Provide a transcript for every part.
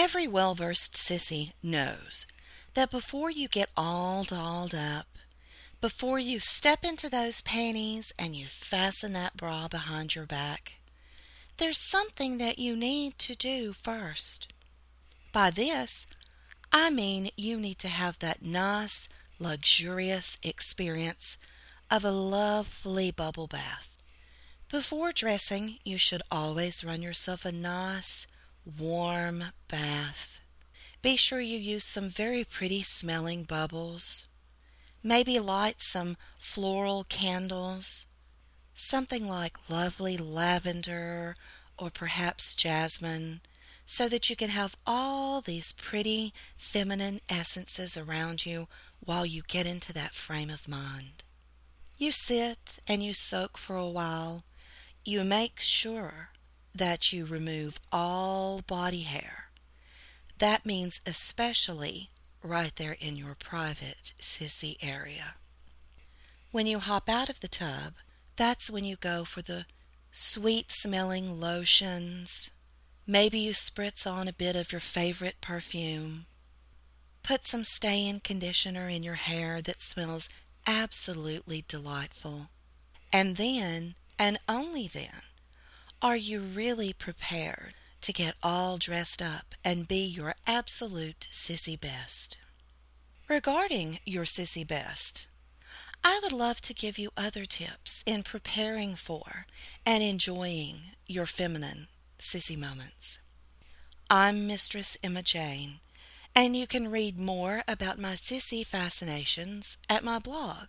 Every well-versed sissy knows that before you get all dolled up, before you step into those panties and you fasten that bra behind your back, there's something that you need to do first. By this, I mean you need to have that nice, luxurious experience of a lovely bubble bath. Before dressing, you should always run yourself a nice, warm bath. Be sure you use some very pretty smelling bubbles. Maybe light some floral candles, something like lovely lavender or perhaps jasmine, so that you can have all these pretty feminine essences around you while you get into that frame of mind. You sit and you soak for a while. You make sure that you remove all body hair. That means especially right there in your private sissy area. When you hop out of the tub, that's when you go for the sweet smelling lotions. Maybe you spritz on a bit of your favorite perfume. Put some stay-in conditioner in your hair that smells absolutely delightful. And then, and only then, are you really prepared to get all dressed up and be your absolute sissy best. Regarding your sissy best, I would love to give you other tips in preparing for and enjoying your feminine sissy moments. I'm Mistress Emma Jane, and you can read more about my sissy fascinations at my blog,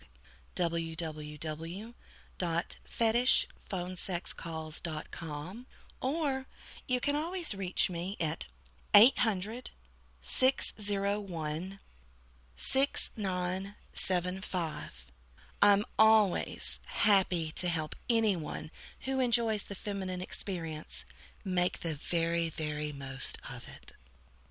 www.fetishphonesexcalls.com, or you can always reach me at 800-601-6975. I'm always happy to help anyone who enjoys the feminine experience make the very, very most of it.